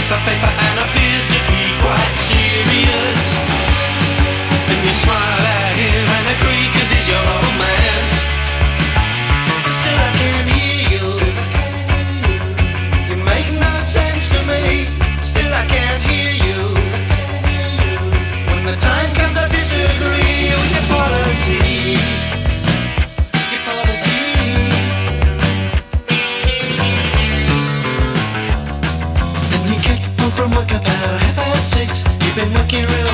of paper and appears to be quite serious. And you smile at him and agree 'cause he's your old man. Still I can't hear you. You make no sense to me. Still I can't hear you. When the time comes I disagree with your policy. Your policy. From work about 6:30. You've been working real